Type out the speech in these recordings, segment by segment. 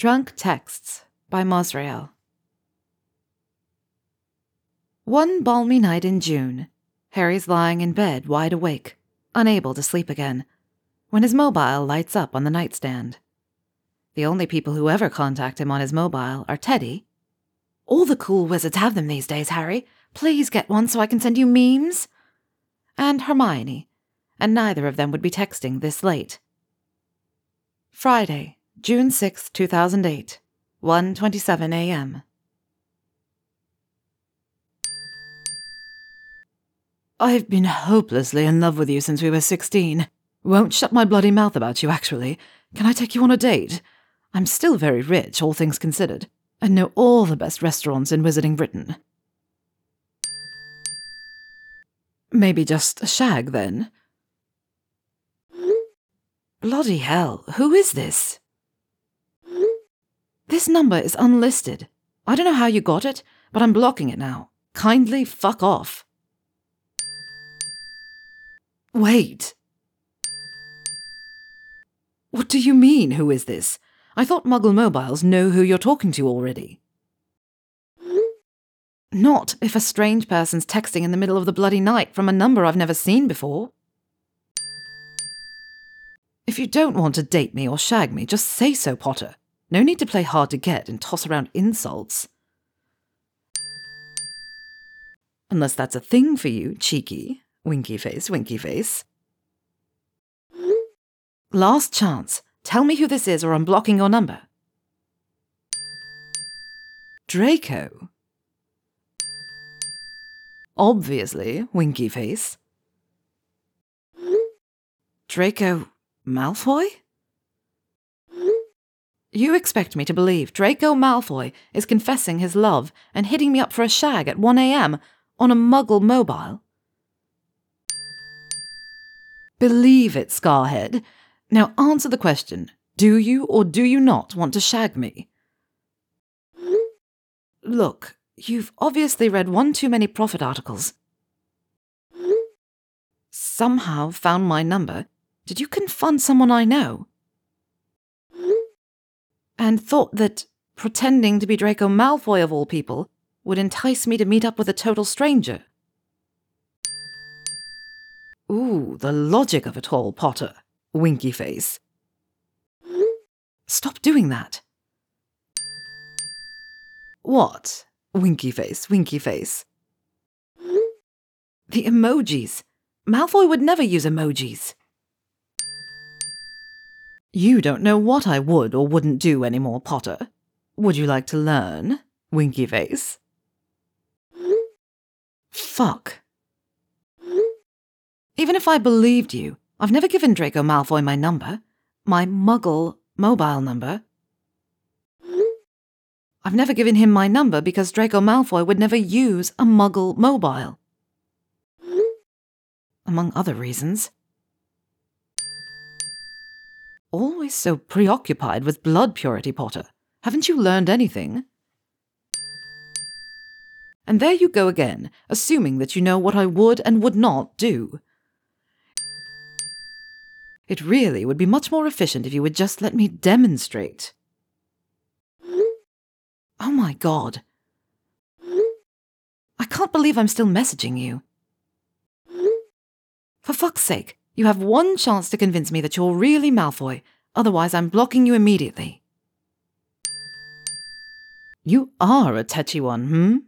Drunk Texts by Mosrael. One balmy night in June, Harry's lying in bed wide awake, unable to sleep again, when his mobile lights up on the nightstand. The only people who ever contact him on his mobile are Teddy. "All the cool wizards have them these days, Harry. Please get one so I can send you memes." And Hermione, and neither of them would be texting this late. Friday, June 6, 2008, 1:27 a.m. I've been hopelessly in love with you since we were 16. Won't shut my bloody mouth about you, actually. Can I take you on a date? I'm still very rich, all things considered, and know all the best restaurants in Wizarding Britain. Maybe just a shag, then? Bloody hell, who is this? This number is unlisted. I don't know how you got it, but I'm blocking it now. Kindly fuck off. Wait. What do you mean, who is this? I thought Muggle mobiles know who you're talking to already. Not if a strange person's texting in the middle of the bloody night from a number I've never seen before. If you don't want to date me or shag me, just say so, Potter. No need to play hard to get and toss around insults. Unless that's a thing for you, cheeky. Winky face, winky face. Last chance. Tell me who this is or I'm blocking your number. Draco. Obviously, winky face. Draco Malfoy? You expect me to believe Draco Malfoy is confessing his love and hitting me up for a shag at 1 a.m. on a Muggle mobile? Believe it, Scarhead. Now answer the question. Do you or do you not want to shag me? Look, you've obviously read one too many Prophet articles. Somehow found my number. Did you confront someone I know? And thought that pretending to be Draco Malfoy of all people would entice me to meet up with a total stranger? Ooh, the logic of it all, Potter. Winky face. Stop doing that. What? Winky face, winky face. The emojis. Malfoy would never use emojis. You don't know what I would or wouldn't do anymore, Potter. Would you like to learn? Winky face. Fuck. Even if I believed you, I've never given Draco Malfoy my number. My Muggle mobile number. I've never given him my number because Draco Malfoy would never use a Muggle mobile. Among other reasons. Always so preoccupied with blood purity, Potter. Haven't you learned anything? And there you go again, assuming that you know what I would and would not do. It really would be much more efficient if you would just let me demonstrate. Oh my God. I can't believe I'm still messaging you. For fuck's sake, you have one chance to convince me that you're really Malfoy, otherwise I'm blocking you immediately. You are a tetchy one,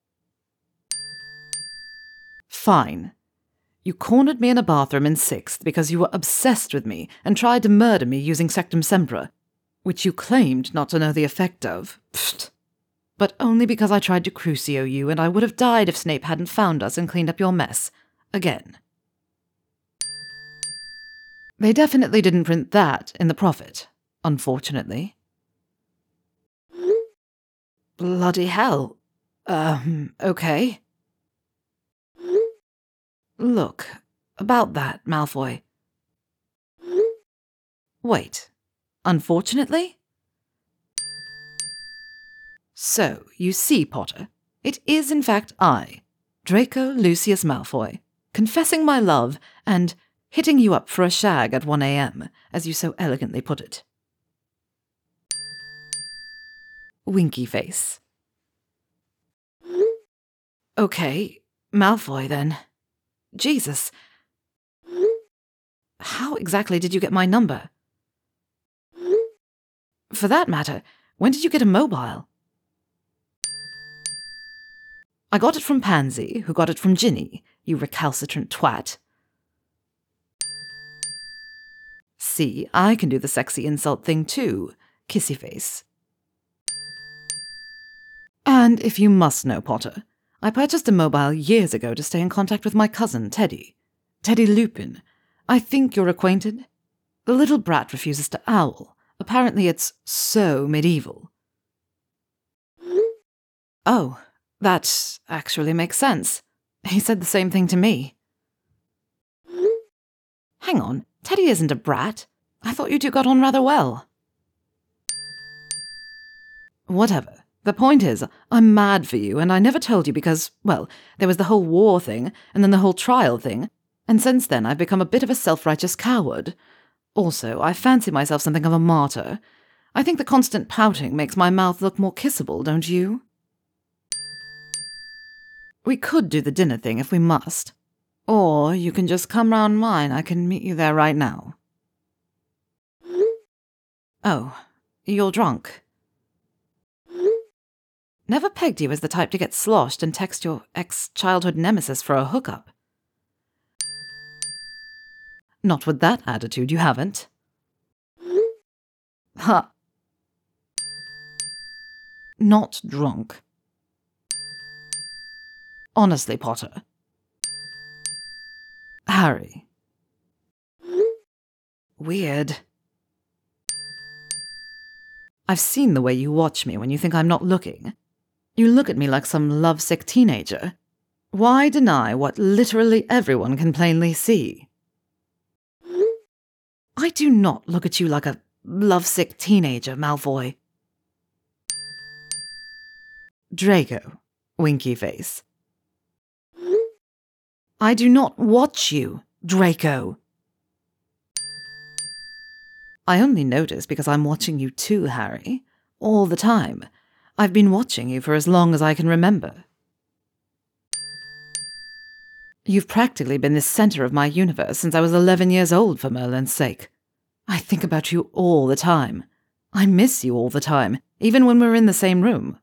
Fine. You cornered me in a bathroom in 6th because you were obsessed with me and tried to murder me using Sectum Sempra, which you claimed not to know the effect of. Pfft. But only because I tried to Crucio you and I would have died if Snape hadn't found us and cleaned up your mess. Again. They definitely didn't print that in the Prophet, unfortunately. Bloody hell. Okay. Look, about that, Malfoy. Wait, unfortunately? So, you see, Potter, it is in fact I, Draco Lucius Malfoy, confessing my love and hitting you up for a shag at 1 a.m., as you so elegantly put it. Winky face. Okay, Malfoy then. Jesus. How exactly did you get my number? For that matter, when did you get a mobile? I got it from Pansy, who got it from Ginny, you recalcitrant twat. See, I can do the sexy insult thing too, kissy face. And if you must know, Potter, I purchased a mobile years ago to stay in contact with my cousin, Teddy. Teddy Lupin. I think you're acquainted? The little brat refuses to owl. Apparently it's so medieval. Oh, that actually makes sense. He said the same thing to me. Hang on, Teddy isn't a brat. I thought you two got on rather well. Whatever. The point is, I'm mad for you, and I never told you because, well, there was the whole war thing, and then the whole trial thing, and since then I've become a bit of a self-righteous coward. Also, I fancy myself something of a martyr. I think the constant pouting makes my mouth look more kissable, don't you? We could do the dinner thing if we must. Or you can just come round mine. I can meet you there right now. Oh, you're drunk. Never pegged you as the type to get sloshed and text your ex-childhood nemesis for a hookup. Not with that attitude, you haven't. Ha. Not drunk. Honestly, Potter. Harry. Weird. I've seen the way you watch me when you think I'm not looking. You look at me like some lovesick teenager. Why deny what literally everyone can plainly see? I do not look at you like a lovesick teenager, Malfoy. Draco, winky face. I do not watch you, Draco. I only notice because I'm watching you too, Harry. All the time. I've been watching you for as long as I can remember. You've practically been the center of my universe since I was 11 years old, for Merlin's sake. I think about you all the time. I miss you all the time, even when we're in the same room.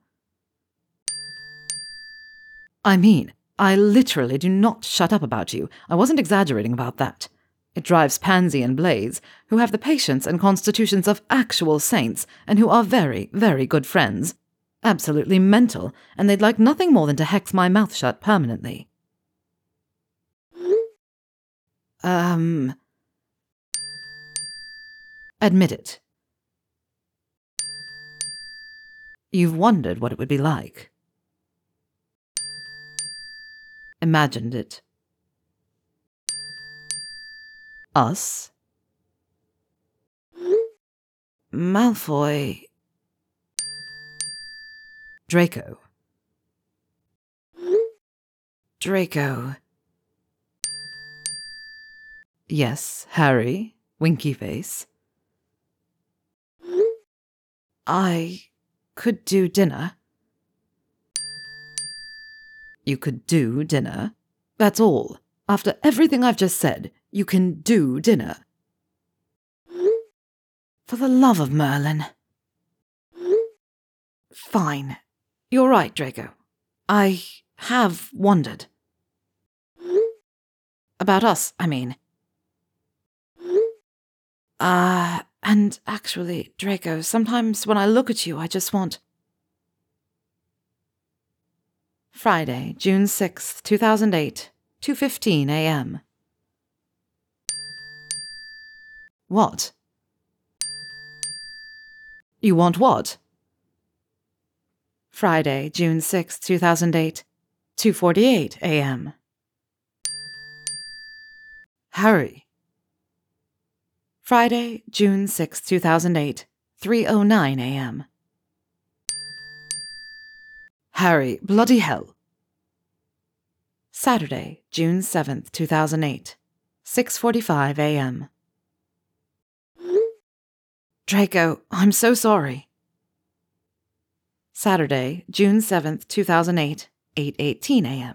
I mean, I literally do not shut up about you. I wasn't exaggerating about that. It drives Pansy and Blaze, who have the patience and constitutions of actual saints, and who are very, very good friends. Absolutely mental, and they'd like nothing more than to hex my mouth shut permanently. Admit it. You've wondered what it would be like. Imagined it. Us? Malfoy. Draco. Draco. Yes, Harry, winky face. I could do dinner. You could do dinner? That's all. After everything I've just said, you can do dinner. For the love of Merlin. Fine. You're right, Draco. I have wondered. About us, I mean. And actually, Draco, sometimes when I look at you, I just want... Friday, June 6th, 2008, 2:15 a.m. What? You want what? Friday, June 6th, 2008, 2:48 a.m. Harry. Friday, June 6th, 2008, 3:09 a.m. Harry, bloody hell. Saturday, June 7th, 2008, 6:45 a.m. Draco, I'm so sorry. Saturday, June 7th, 2008, 8:18 a.m.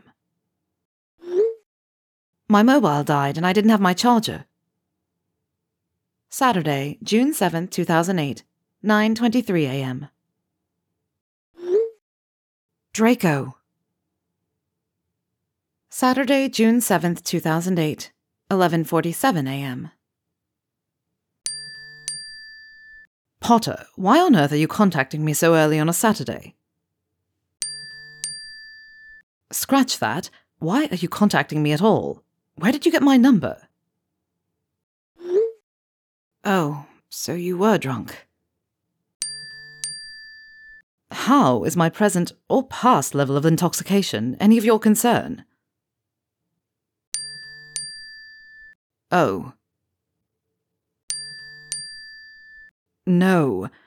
My mobile died and I didn't have my charger. Saturday, June 7th, 2008, 9:23 a.m. Draco. Saturday, June 7th, 2008, 11:47 a.m. Potter, why on earth are you contacting me so early on a Saturday? Scratch that. Why are you contacting me at all? Where did you get my number? Oh, so you were drunk. How is my present or past level of intoxication any of your concern? Oh. No.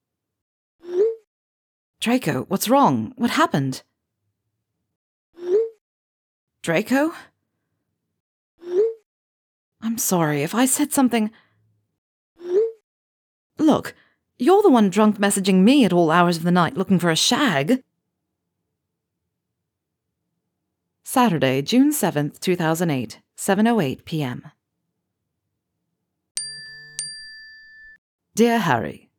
Draco, what's wrong? What happened? Draco? I'm sorry if I said something. Look, you're the one drunk messaging me at all hours of the night looking for a shag. Saturday, June 7th, 2008, 7:08 p.m. Dear Harry,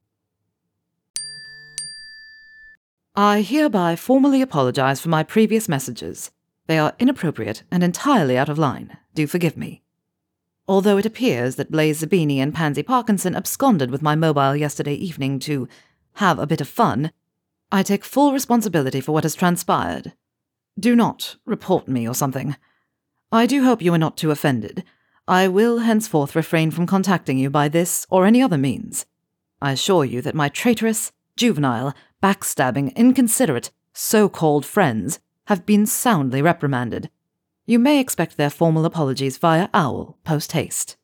I hereby formally apologize for my previous messages. They are inappropriate and entirely out of line. Do forgive me. Although it appears that Blaze Zabini and Pansy Parkinson absconded with my mobile yesterday evening to have a bit of fun, I take full responsibility for what has transpired. Do not report me or something. I do hope you are not too offended. I will henceforth refrain from contacting you by this or any other means. I assure you that my traitorous, juvenile, backstabbing, inconsiderate, so-called friends have been soundly reprimanded. You may expect their formal apologies via OWL post-haste.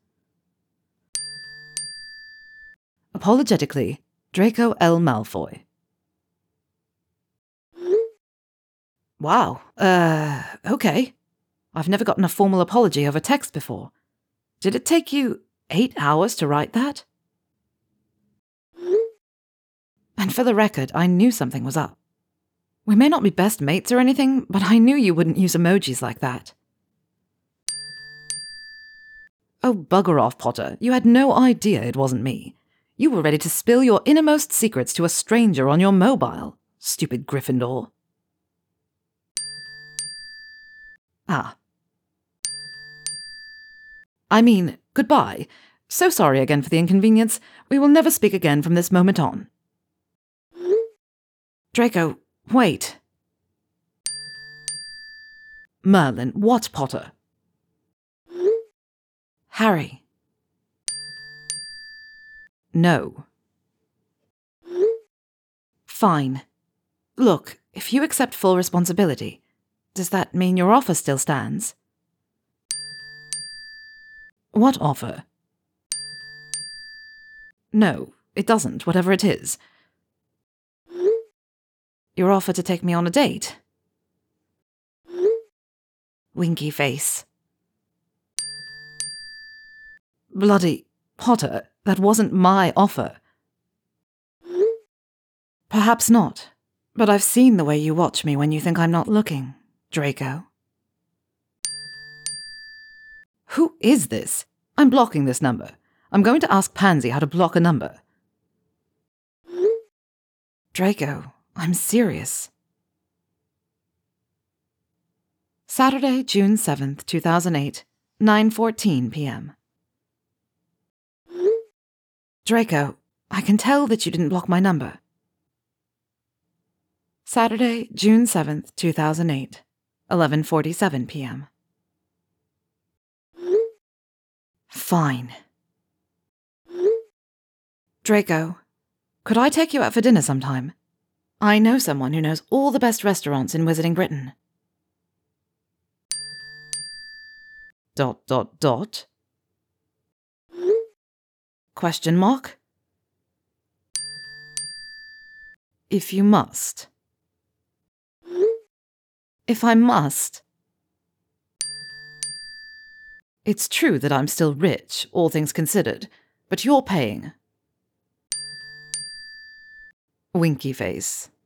Apologetically, Draco L. Malfoy. Wow, okay. I've never gotten a formal apology over text before. Did it take you 8 hours to write that? And for the record, I knew something was up. We may not be best mates or anything, but I knew you wouldn't use emojis like that. Oh, bugger off, Potter. You had no idea it wasn't me. You were ready to spill your innermost secrets to a stranger on your mobile. Stupid Gryffindor. Ah. I mean, goodbye. So sorry again for the inconvenience. We will never speak again from this moment on. Draco, wait. Merlin, what, Potter? Harry. No. Fine. Look, if you accept full responsibility, does that mean your offer still stands? What offer? No, it doesn't, whatever it is. Your offer to take me on a date? Winky face. Bloody Potter, that wasn't my offer. Perhaps not, but I've seen the way you watch me when you think I'm not looking, Draco. Who is this? I'm blocking this number. I'm going to ask Pansy how to block a number. Draco, I'm serious. Saturday, June 7th, 2008, 9:14 p.m. Draco, I can tell that you didn't block my number. Saturday, June 7th, 2008, 11:47 p.m. Fine. Draco, could I take you out for dinner sometime? I know someone who knows all the best restaurants in Wizarding Britain. ... Question mark? If you must. If I must. It's true that I'm still rich, all things considered, but you're paying. Winky face.